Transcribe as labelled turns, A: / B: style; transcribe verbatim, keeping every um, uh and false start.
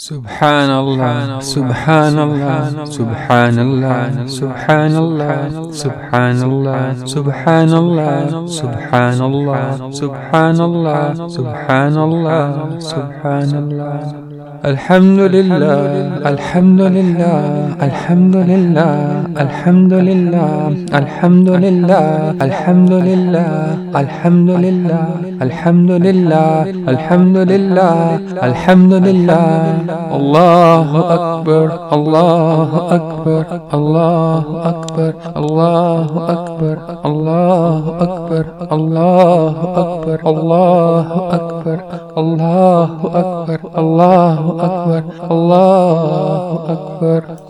A: سبحان الله سبحان الله سبحان الله سبحان الله سبحان الله سبحان الله سبحان الله سبحان الله سبحان الله سبحان الله الحمد لله الحمد لله الحمد لله الحمد لله الحمد لله الحمد لله الحمد لله الحمد لله الحمد لله الحمد لله الله أكبر الله أكبر الله أكبر الله أكبر الله أكبر الله أكبر الله أكبر الله أكبر الله أكبر الله أكبر.